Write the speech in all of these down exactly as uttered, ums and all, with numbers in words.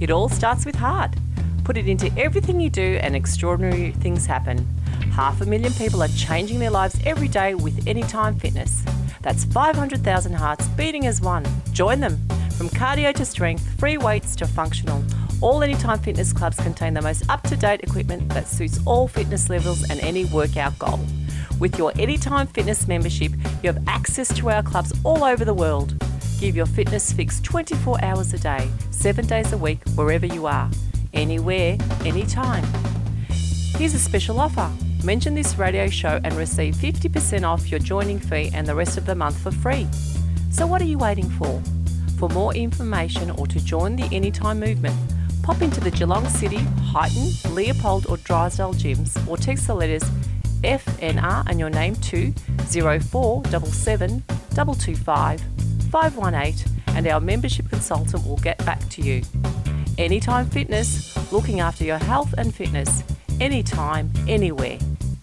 It all starts with heart. Put it into everything you do and extraordinary things happen. Half a million people are changing their lives every day with Anytime Fitness. That's five hundred thousand hearts beating as one. Join them. From cardio to strength, free weights to functional, all Anytime Fitness clubs contain the most up-to-date equipment that suits all fitness levels and any workout goal. With your Anytime Fitness membership, you have access to our clubs all over the world. Give your fitness fix twenty-four hours a day, seven days a week, wherever you are. Anywhere, anytime. Here's a special offer. Mention this radio show and receive fifty percent off your joining fee and the rest of the month for free. So what are you waiting for? For more information or to join the Anytime movement, pop into the Geelong City, Highton, Leopold or Drysdale gyms or text the letters F N R and your name to zero four seven seven two two five five one eight and our membership consultant will get back to you. Anytime Fitness, looking after your health and fitness, anytime, anywhere.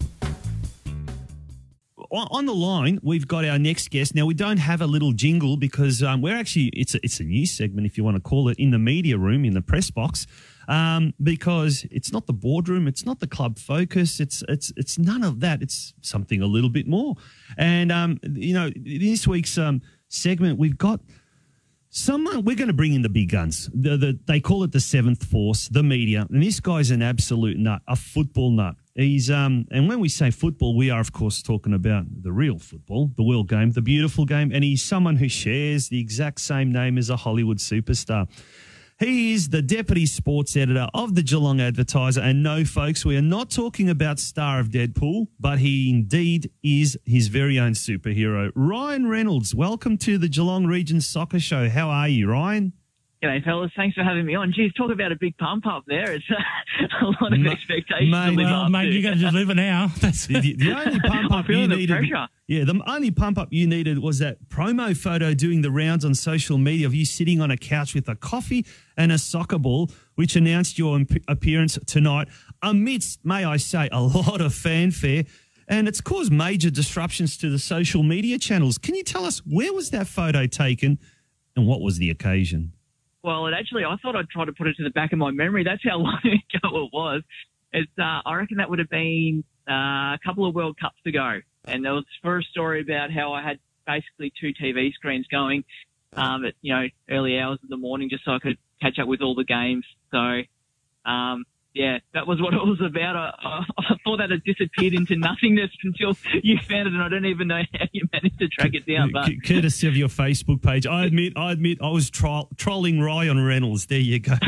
On the line, we've got our next guest. Now, we don't have a little jingle because um, we're actually, it's a, it's a news segment, if you want to call it, in the media room, in the press box, um, because it's not the boardroom, it's not the club focus, it's it's it's none of that. It's something a little bit more. And, um, you know, this week's um, segment, we've got someone, we're going to bring in the big guns. The, the, they call it the seventh force, the media. And this guy's an absolute nut, a football nut. He's um, and when we say football, we are, of course, talking about the real football, the world game, the beautiful game, and he's someone who shares the exact same name as a Hollywood superstar. He is the Deputy Sports Editor of the Geelong Advertiser, and no, folks, we are not talking about star of Deadpool, but he indeed is his very own superhero. Ryan Reynolds, welcome to the Geelong Region Soccer Show. How are you, Ryan? G'day, fellas. Thanks for having me on. Geez, talk about a big pump up there. It's uh, a lot of Ma- expectations mate, to live Well, up mate, to. you got to deliver now. That's The, the, the only pump I'm up you feeling the needed, pressure. yeah, the only pump up you needed was that promo photo doing the rounds on social media of you sitting on a couch with a coffee and a soccer ball, which announced your imp- appearance tonight amidst, may I say, a lot of fanfare. And it's caused major disruptions to the social media channels. Can you tell us, where was that photo taken and what was the occasion? Well, it actually, I thought I'd try to put it to the back of my memory. That's how long ago it was. It's, uh, I reckon that would have been uh, a couple of World Cups ago. And there was for a story about how I had basically two T V screens going um, at, you know, early hours of the morning just so I could catch up with all the games. So, um, yeah, that was what it was about. I, I, I thought that had disappeared into nothingness until you found it, and I don't even know how you managed to track it down. But C- courtesy of your Facebook page. I admit, I admit, I was tro- trolling Ryan Reynolds. There you go.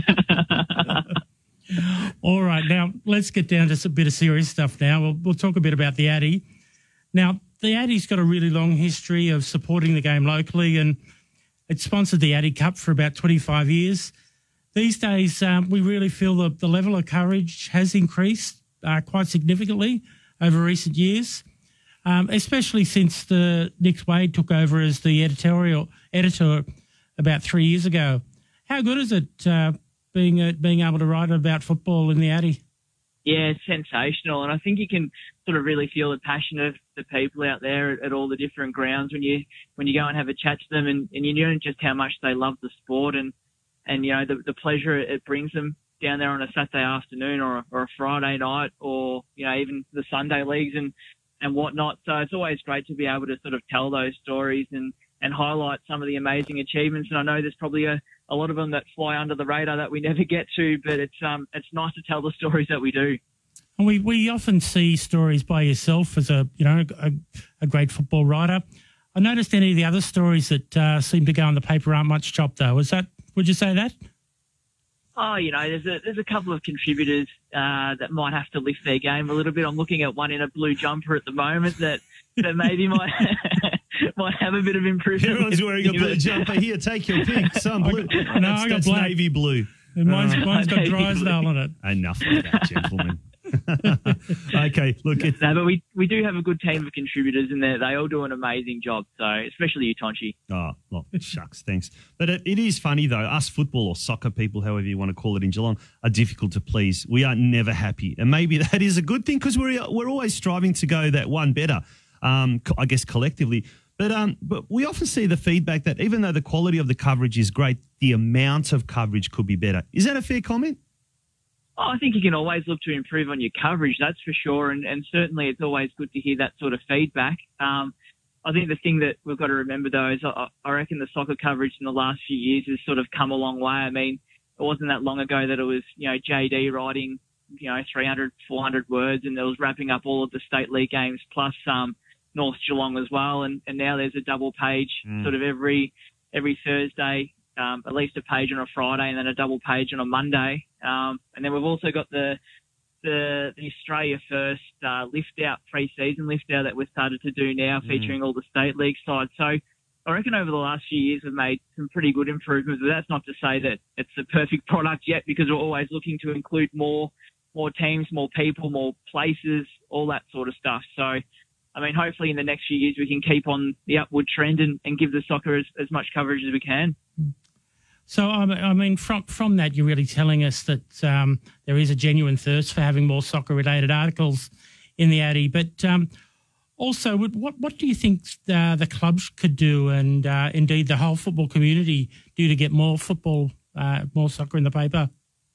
all right. Now, let's get down to a bit of serious stuff now. We'll, we'll talk a bit about the Addy. Now, the Addy's got a really long history of supporting the game locally, and it sponsored the Addy Cup for about twenty-five years. These days, um, we really feel that the level of coverage has increased uh, quite significantly over recent years, um, especially since the Nick Wade took over as the editorial editor about three years ago. How good is it uh, being uh, being able to write about football in the Addy? yeah, it's sensational. And I think you can sort of really feel the passion of the people out there at, at all the different grounds when you when you go and have a chat to them, and, and you know just how much they love the sport and, and you know, the, the pleasure it brings them down there on a Saturday afternoon or a, or a Friday night, or, you know, even the Sunday leagues and, and whatnot. So it's always great to be able to sort of tell those stories and, and highlight some of the amazing achievements. And I know there's probably a, a lot of them that fly under the radar that we never get to, but it's um it's nice to tell the stories that we do. And we, we often see stories by yourself as a, you know, a, a great football writer. I noticed any of the other stories that uh, seem to go in the paper aren't much chopped though. Is that, would you say that? Oh, you know, there's a there's a couple of contributors uh, that might have to lift their game a little bit. I'm looking at one in a blue jumper at the moment that, that maybe might might have a bit of improvement. Everyone's wearing a blue jumper. Here, take your pick. Some blue. No, that's, I got that's black. navy blue. And mine's, Uh, mine's got Navy Drysdale blue. on it. Enough of that, gentlemen. Okay, look, it's, No, but we, we do have a good team of contributors, and they they all do an amazing job. So especially you, Tonchi. oh, well, shucks, thanks. But it, it is funny, though. Us football or soccer people, however you want to call it in Geelong, are difficult to please. We are never happy. And maybe that is a good thing because we're, we're always striving to go that one better, um, co- I guess, collectively. But um, but we often see the feedback that even though the quality of the coverage is great, the amount of coverage could be better. Is that a fair comment? Oh, I think you can always look to improve on your coverage, that's for sure. And, and certainly it's always good to hear that sort of feedback. Um, I think the thing that we've got to remember, though, is I, I reckon the soccer coverage in the last few years has sort of come a long way. I mean, it wasn't that long ago that it was, you know, J D writing, you know, three hundred, four hundred words, and it was wrapping up all of the state league games plus um, North Geelong as well. And, and now there's a double page mm. sort of every every Thursday. Um, at least a page on a Friday and then a double page on a Monday. Um, and then we've also got the the, the Australia First uh, lift out, pre-season lift out that we've started to do now, mm. featuring all the state league sides. So I reckon over the last few years we've made some pretty good improvements. But that's not to say that it's the perfect product yet, because we're always looking to include more more teams, more people, more places, all that sort of stuff. So, I mean, hopefully in the next few years we can keep on the upward trend and, and give the soccer as, as much coverage as we can. So, I mean, from from that, you're really telling us that um, there is a genuine thirst for having more soccer-related articles in the Addy. But um, also, what what do you think uh, the clubs could do, and uh, indeed the whole football community do to get more football, uh, more soccer in the paper?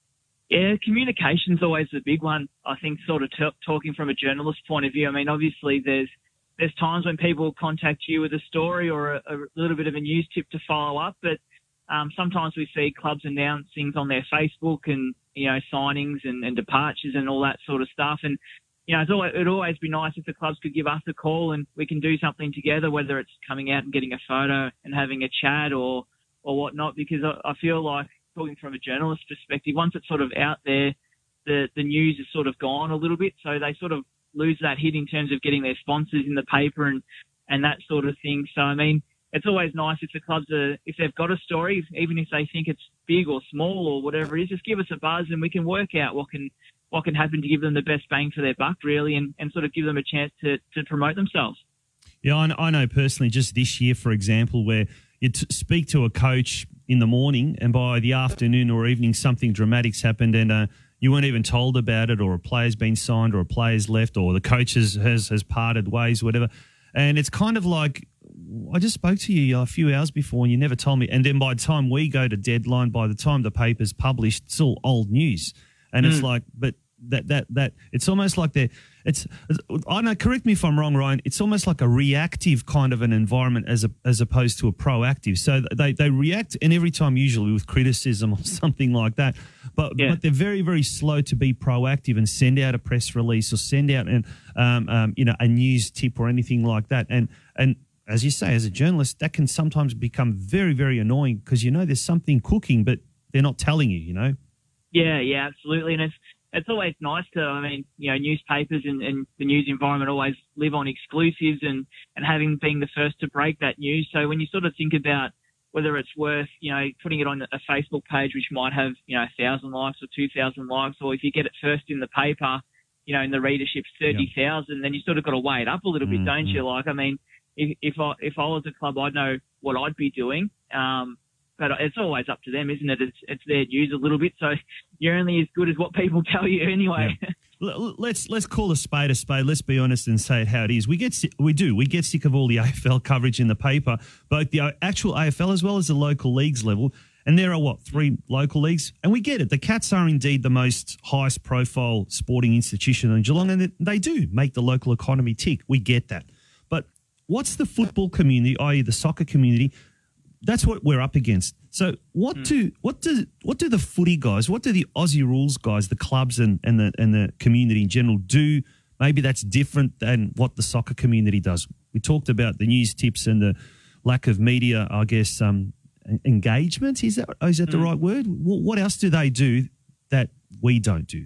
Yeah, communication's always the big one. I think, sort of t- talking from a journalist point of view. I mean, obviously, there's there's times when people contact you with a story or a, a little bit of a news tip to follow up, but Um, sometimes we see clubs announce things on their Facebook and, you know, signings and, and departures and all that sort of stuff. And, you know, it's always, it'd always be nice if the clubs could give us a call and we can do something together, whether it's coming out and getting a photo and having a chat or, or whatnot, because I, I feel like, talking from a journalist perspective, once it's sort of out there, the, the news is sort of gone a little bit. So they sort of lose that hit in terms of getting their sponsors in the paper and, and that sort of thing. So, I mean, it's always nice if the clubs are, if they've got a story, even if they think it's big or small or whatever it is, just give us a buzz and we can work out what can what can happen to give them the best bang for their buck, really, and, and sort of give them a chance to, to promote themselves. Yeah, I, I know personally, just this year, for example, where you t- speak to a coach in the morning and by the afternoon or evening something dramatic's happened and uh, you weren't even told about it, or a player's been signed or a player's left or the coach has, has, has parted ways, whatever. And it's kind of like, I just spoke to you a few hours before and you never told me. And then by the time we go to deadline, by the time the paper's published, it's all old news. And mm. it's like, but that, that, that, it's almost like they're, it's, I know, correct me if I'm wrong, Ryan, it's almost like a reactive kind of an environment as a, as opposed to a proactive. So they, they react, and every time usually with criticism or something like that, but, yeah. but they're very, very slow to be proactive and send out a press release or send out an, um, um, you know, a news tip or anything like that. And, and, as you say, as a journalist, that can sometimes become very, very annoying because you know there's something cooking, but they're not telling you, you know? Yeah, yeah, absolutely. And it's it's always nice to, I mean, you know, newspapers and, and the news environment always live on exclusives and, and having been the first to break that news. So when you sort of think about whether it's worth, you know, putting it on a Facebook page which might have, you know, a thousand likes or two thousand likes, or if you get it first in the paper, you know, and the readership's thirty thousand, yeah. then you sort of got to weigh it up a little mm-hmm. bit, don't you? Like, I mean, If, if I if I was a club, I'd know what I'd be doing. Um, but it's always up to them, isn't it? It's it's their news a little bit, so you're only as good as what people tell you anyway. Yeah. Let's let's call a spade a spade. Let's be honest and say it how it is. We get we do we get sick of all the A F L coverage in the paper, both the actual A F L as well as the local leagues level. And there are what three local leagues, and we get it. The Cats are indeed the most highest profile sporting institution in Geelong, and they do make the local economy tick. We get that. What's the football community, that is the soccer community? That's what we're up against. So what mm. do what do what do the footy guys, what do the Aussie rules guys, the clubs and, and the and the community in general do? Maybe that's different than what the soccer community does. We talked about the news tips and the lack of media, I guess, um, engagement. Is that is that mm. the right word? What else do they do that we don't do?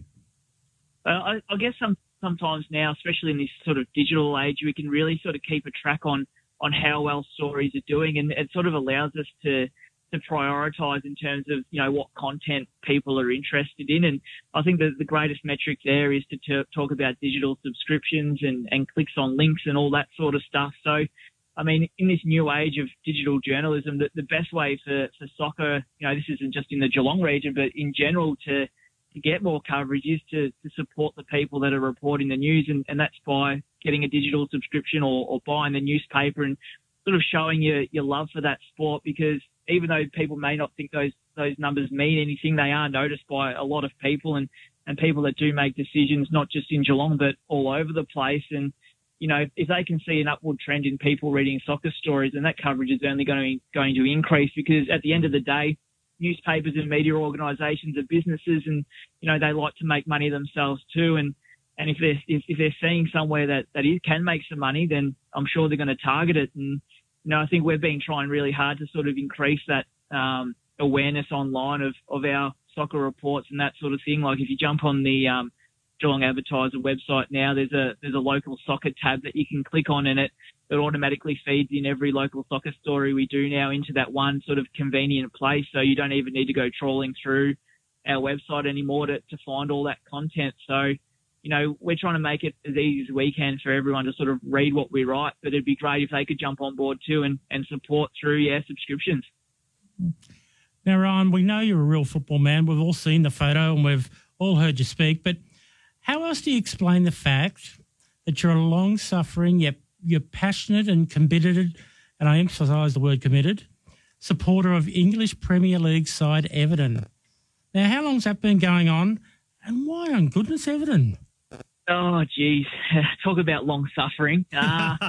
Uh, I, I guess some. Sometimes now, especially in this sort of digital age, we can really sort of keep a track on, on how well stories are doing, and it sort of allows us to to prioritise in terms of, you know, what content people are interested in. And I think that the greatest metric there is to t- talk about digital subscriptions and, and clicks on links and all that sort of stuff. So, I mean, in this new age of digital journalism, the, the best way for, for soccer, you know, this isn't just in the Geelong region, but in general to to get more coverage is to, to support the people that are reporting the news, and, and that's by getting a digital subscription or, or buying the newspaper. And sort of showing your, your love for that sport, because even though people may not think those, those numbers mean anything, they are noticed by a lot of people and, and people that do make decisions, not just in Geelong, but all over the place. And, you know, if they can see an upward trend in people reading soccer stories, then that coverage is only going to, going to increase, because at the end of the day, newspapers and media organisations are businesses, and, you know, they like to make money themselves too. And, and if they're, if, if they're seeing somewhere that, that is, can make some money, then I'm sure they're going to target it. And, you know, I think we've been trying really hard to sort of increase that um, awareness online of, of our soccer reports and that sort of thing. Like if you jump on the um, Geelong Advertiser website now, there's a there's a local soccer tab that you can click on, and it, it automatically feeds in every local soccer story we do now into that one sort of convenient place. So you don't even need to go trawling through our website anymore to, to find all that content. So, you know, we're trying to make it as easy as we can for everyone to sort of read what we write, but it'd be great if they could jump on board too and, and support through, yeah, subscriptions. Now, Ryan, we know you're a real football man. We've all seen the photo and we've all heard you speak, but how else do you explain the fact that you're a long-suffering, yet you're passionate and committed, and I emphasise the word committed, supporter of English Premier League side Everton? Now, how long's that been going on, and why on goodness Everton? Oh, geez. Talk about long suffering. Uh,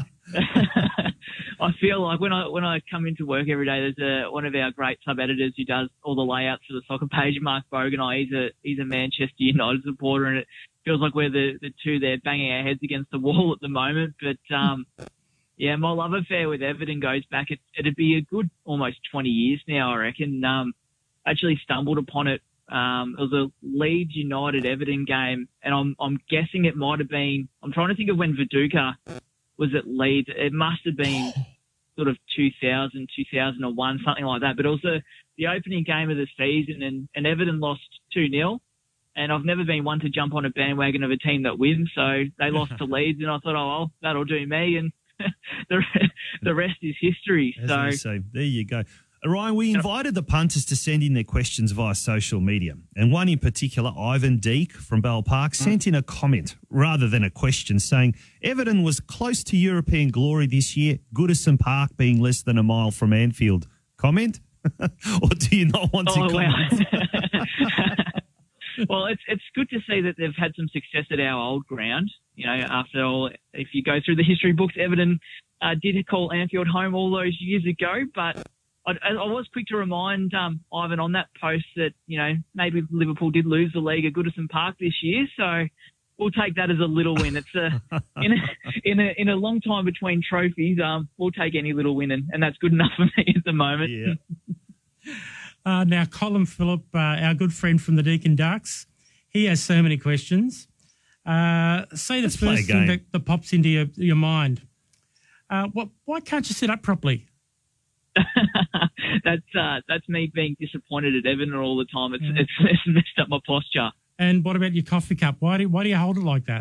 I feel like when I when I come into work every day, there's a, one of our great sub-editors who does all the layouts for the soccer page, Mark Boganai. He's a, he's a Manchester United supporter, and it feels like we're the, the two there banging our heads against the wall at the moment. But, um, yeah, my love affair with Everton goes back. It, it'd be a good almost twenty years now, I reckon. Um, actually stumbled upon it. Um, it was a Leeds United Everton game, and I'm I'm guessing it might have been. I'm trying to think of when Viduka was at Leeds. It must have been sort of two thousand, two thousand one, something like that. But it was the, the opening game of the season, and, and Everton lost two nil. And I've never been one to jump on a bandwagon of a team that wins, so they lost to Leeds, and I thought, oh well, that'll do me, and the the rest is history. As so they say, there you go. Ryan, we invited the punters to send in their questions via social media. And one in particular, Ivan Deek from Bell Park, sent in a comment rather than a question saying, Everton was close to European glory this year, Goodison Park being less than a mile from Anfield. Comment? Or do you not want to oh, comment? Wow. Well, it's it's good to see that they've had some success at our old ground. You know, after all, if you go through the history books, Everton uh, did call Anfield home all those years ago, but I, I was quick to remind um, Ivan on that post that, you know, maybe Liverpool did lose the league at Goodison Park this year, so we'll take that as a little win. It's a in a in a in a long time between trophies. Um, we'll take any little win, and, and that's good enough for me at the moment. Yeah. uh, now, Colin Phillip, uh, our good friend from the Deakin Ducks, he has so many questions. Uh, say the Let's play a first thing game. that, that pops into your, your mind. Uh, what, why can't you sit up properly? that's uh, that's me being disappointed at Everton all the time. It's, yeah. it's it's messed up my posture. And what about your coffee cup? Why do why do you hold it like that?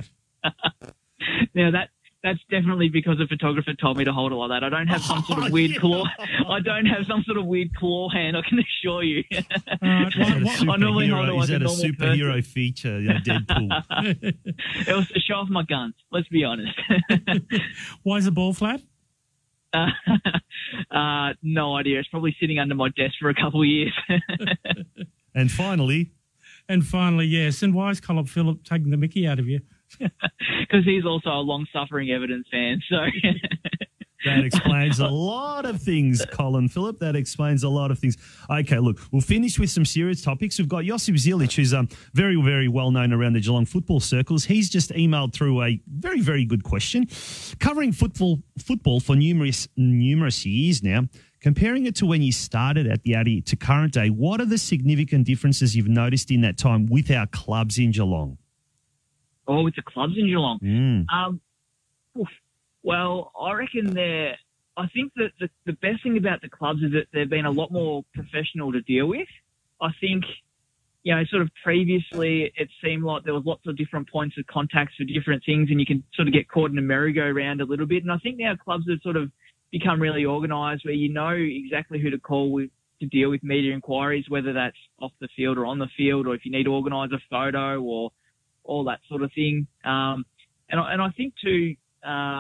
Now that that's definitely because a photographer told me to hold it like that. I don't have some sort of Oh, weird yeah. claw. I don't have some sort of weird claw hand. I can assure you. All right, Is what- that a I normally hold it superhero, like is a that a normal superhero person. feature, you know, Deadpool? It was to show off my guns. Let's be honest. why is the ball flat? uh, uh, no idea. It's probably sitting under my desk for a couple of years. And finally, And finally, yes. And why is Colin Phillip taking the mickey out of you? Because he's also a long-suffering Everton fan. So that explains a lot of things, Colin Phillip. That explains a lot of things. Okay, look, we'll finish with some serious topics. We've got Josip Zilic, who's um, very, very well known around the Geelong football circles. He's just emailed through a very, very good question. Covering football football for numerous, numerous years now, comparing it to when you started at the Addy to current day, what are the significant differences you've noticed in that time with our clubs in Geelong? oh, with the clubs in Geelong. Mm. Um, oof. Well, I reckon they're. I think that the, the best thing about the clubs is that they've been a lot more professional to deal with. I think, you know, sort of previously it seemed like there was lots of different points of contacts for different things, and you can sort of get caught in a merry-go-round a little bit. And I think now clubs have sort of become really organised, where you know exactly who to call with to deal with media inquiries, whether that's off the field or on the field, or if you need to organise a photo or all that sort of thing. Um, and I, and I think too. Um,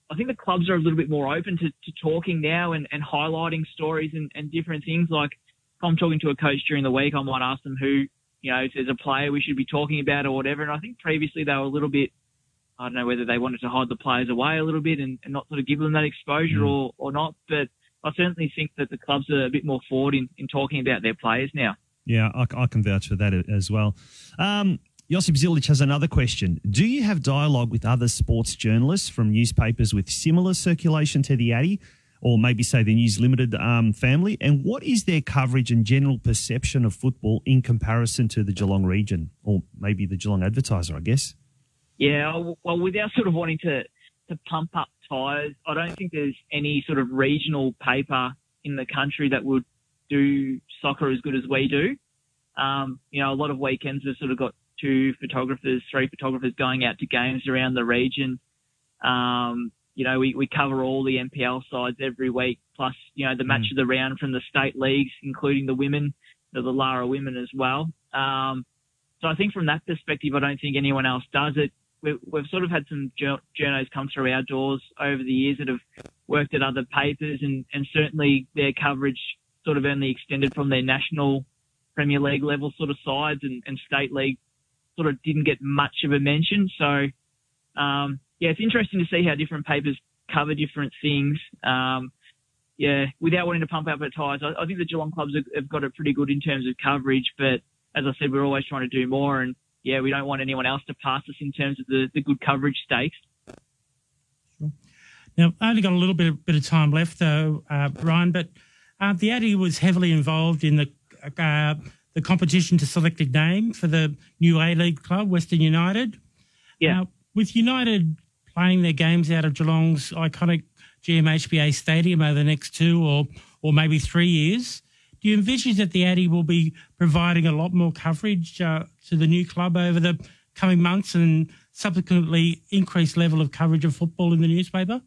I think the clubs are a little bit more open to, to talking now and, and highlighting stories and, and different things. Like if I'm talking to a coach during the week, I might ask them who, you know, if there's a player we should be talking about or whatever. And I think previously they were a little bit, I don't know whether they wanted to hide the players away a little bit and, and not sort of give them that exposure mm. or, or not. But I certainly think that the clubs are a bit more forward in, in talking about their players now. Yeah, I, I can vouch for that as well. Um, Josip Zilic has another question. Do you have dialogue with other sports journalists from newspapers with similar circulation to the Addy, or maybe say the News Limited um, family? And what is their coverage and general perception of football in comparison to the Geelong region, or maybe the Geelong Advertiser, I guess? Yeah, well, without sort of wanting to, to pump up tyres, I don't think there's any sort of regional paper in the country that would do soccer as good as we do. Um, you know, a lot of weekends we've sort of got two photographers, three photographers going out to games around the region. Um, you know, we, we cover all the N P L sides every week, plus, you know, the match mm. of the round from the state leagues, including the women, the, the Lara women as well. Um, so I think from that perspective, I don't think anyone else does it. We've, we've sort of had some journos come through our doors over the years that have worked at other papers, and, and certainly their coverage sort of only extended from their national Premier League level sort of sides, and, and state league sort of didn't get much of a mention. So, um, yeah, it's interesting to see how different papers cover different things. Um, yeah, without wanting to pump up at ties, I, I think the Geelong clubs have, have got it pretty good in terms of coverage, but as I said, we're always trying to do more, and yeah, we don't want anyone else to pass us in terms of the, the good coverage stakes. Sure. Now, I only got a little bit, bit of time left, though, uh, Ryan, but uh, the Addy was heavily involved in the uh, the competition to select a name for the new A-League club, Western United. Yeah. Now, with United playing their games out of Geelong's iconic G M H B A Stadium over the next two or or maybe three years, do you envisage that the Addy will be providing a lot more coverage uh, to the new club over the coming months and subsequently increased level of coverage of football in the newspaper?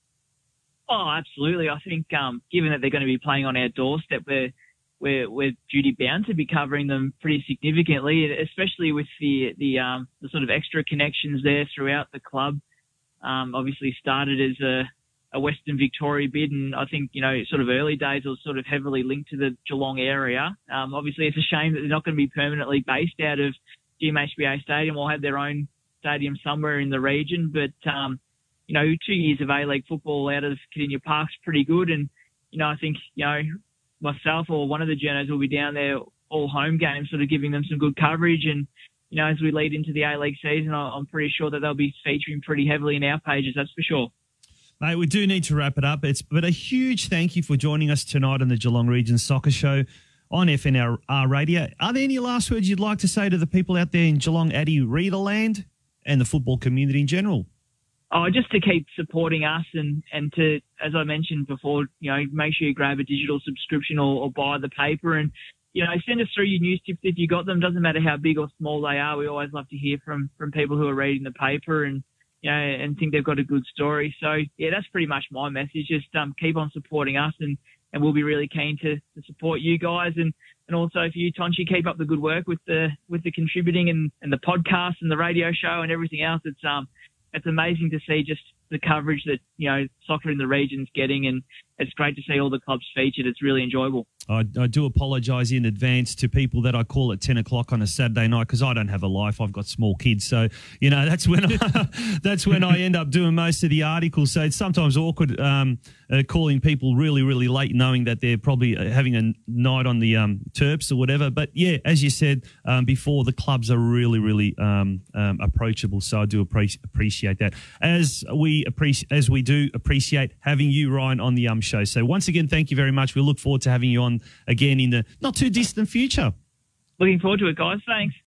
Oh, absolutely. I think um, given that they're going to be playing on our doorstep, we're, we're, we're duty bound to be covering them pretty significantly, especially with the, the, um, the sort of extra connections there throughout the club. Um, obviously started as a, a Western Victoria bid, and I think, you know, sort of early days it was sort of heavily linked to the Geelong area. Um, obviously, it's a shame that they're not going to be permanently based out of G M H B A Stadium or have their own stadium somewhere in the region. But, um, you know, two years of A-League football out of Cardinia Park's pretty good. And, you know, I think, you know, myself or one of the journos will be down there all home games, sort of giving them some good coverage. And, you know, as we lead into the A-League season, I'm pretty sure that they'll be featuring pretty heavily in our pages, that's for sure. Mate, we do need to wrap it up. It's but a huge thank you for joining us tonight on the Geelong Region Soccer Show on F N R Radio. Are there any last words you'd like to say to the people out there in Geelong Addy Readerland and the football community in general? Oh, just to keep supporting us and, and to, as I mentioned before, you know, make sure you grab a digital subscription or, or buy the paper, and, you know, send us through your news tips if you got them. Doesn't matter how big or small they are. We always love to hear from, from people who are reading the paper and, you know, and think they've got a good story. So, yeah, that's pretty much my message. Just um, keep on supporting us, and, and we'll be really keen to, to support you guys. And, and also for you, Tonchi, keep up the good work with the with the contributing and, and the podcast and the radio show and everything else. It's um it's amazing to see just the coverage that, you know, soccer in the region's getting, and it's great to see all the clubs featured. It's really enjoyable. I, I do apologise in advance to people that I call at ten o'clock on a Saturday night, because I don't have a life. I've got small kids. So, you know, that's when I, that's when I end up doing most of the articles. So it's sometimes awkward um, uh, calling people really, really late, knowing that they're probably having a night on the um, Terps or whatever. But, yeah, as you said um, before, the clubs are really, really um, um, approachable. So I do appre- appreciate that. As we appreciate, as we do appreciate having you, Ryan, on the um show. So once again, thank you very much. We look forward to having you on again in the not too distant future. Looking forward to it, guys. Thanks.